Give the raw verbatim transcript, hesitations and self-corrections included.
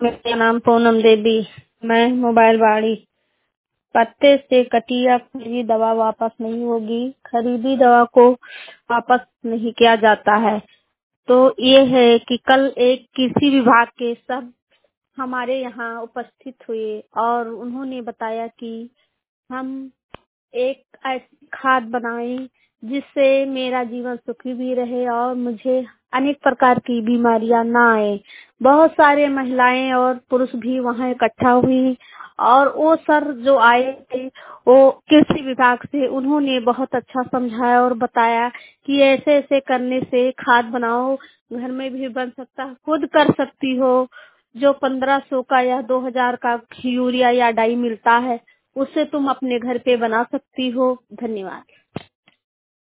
मेरा नाम पूनम देवी। मैं मोबाइल बाड़ी पत्ते से कटी या खरीदी दवा वापस नहीं होगी। खरीदी दवा को वापस नहीं किया जाता है। तो ये है कि कल एक कृषि विभाग के सब हमारे यहाँ उपस्थित हुए और उन्होंने बताया कि हम एक ऐसी खाद बनाई जिससे मेरा जीवन सुखी भी रहे और मुझे अनेक प्रकार की बीमारियां ना आए। बहुत सारे महिलाएं और पुरुष भी वहां इकट्ठा हुई और वो सर जो आए थे वो कृषि विभाग से, उन्होंने बहुत अच्छा समझाया और बताया कि ऐसे ऐसे करने से खाद बनाओ, घर में भी बन सकता है, खुद कर सकती हो। जो पंद्रह सौ का या दो हजार का यूरिया या डाई मिलता है उससे तुम अपने घर पे बना सकती हो। धन्यवाद।